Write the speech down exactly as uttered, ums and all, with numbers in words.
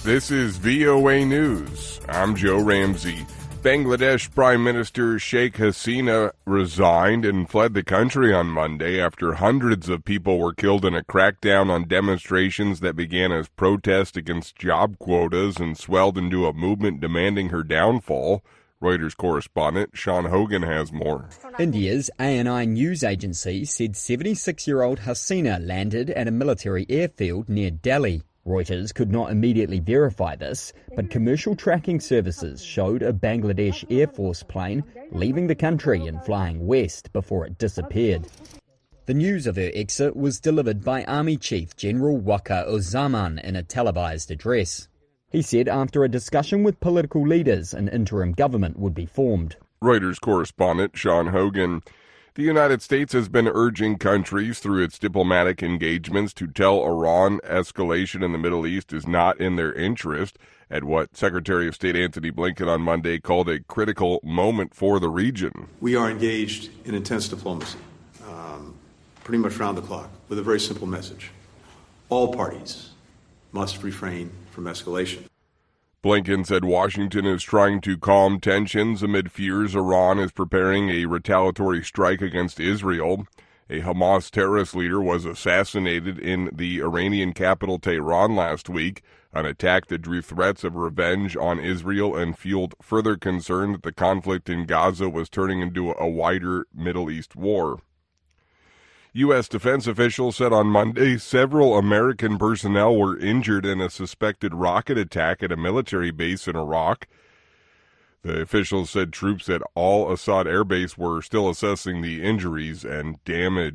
This is V O A News. I'm Joe Ramsey. Bangladesh Prime Minister Sheikh Hasina resigned and fled the country on Monday after hundreds of people were killed in a crackdown on demonstrations that began as protests against job quotas and swelled into a movement demanding her downfall. Reuters correspondent Sean Hogan has more. India's A N I news agency said seventy-six-year-old Hasina landed at a military airfield near Delhi. Reuters could not immediately verify this, but commercial tracking services showed a Bangladesh Air Force plane leaving the country and flying west before it disappeared. The news of her exit was delivered by Army Chief General Waqar Uzzaman in a televised address. He said after a discussion with political leaders, an interim government would be formed. Reuters correspondent Sean Hogan. The United States has been urging countries through its diplomatic engagements to tell Iran escalation in the Middle East is not in their interest at what Secretary of State Antony Blinken on Monday called a critical moment for the region. We are engaged in intense diplomacy, um, pretty much round the clock, with a very simple message. All parties must refrain from escalation. Blinken said Washington is trying to calm tensions amid fears Iran is preparing a retaliatory strike against Israel. A Hamas terrorist leader was assassinated in the Iranian capital Tehran last week, an attack that drew threats of revenge on Israel and fueled further concern that the conflict in Gaza was turning into a wider Middle East war. U S defense officials said on Monday several American personnel were injured in a suspected rocket attack at a military base in Iraq. The officials said troops at Al Assad Air Base were still assessing the injuries and damage.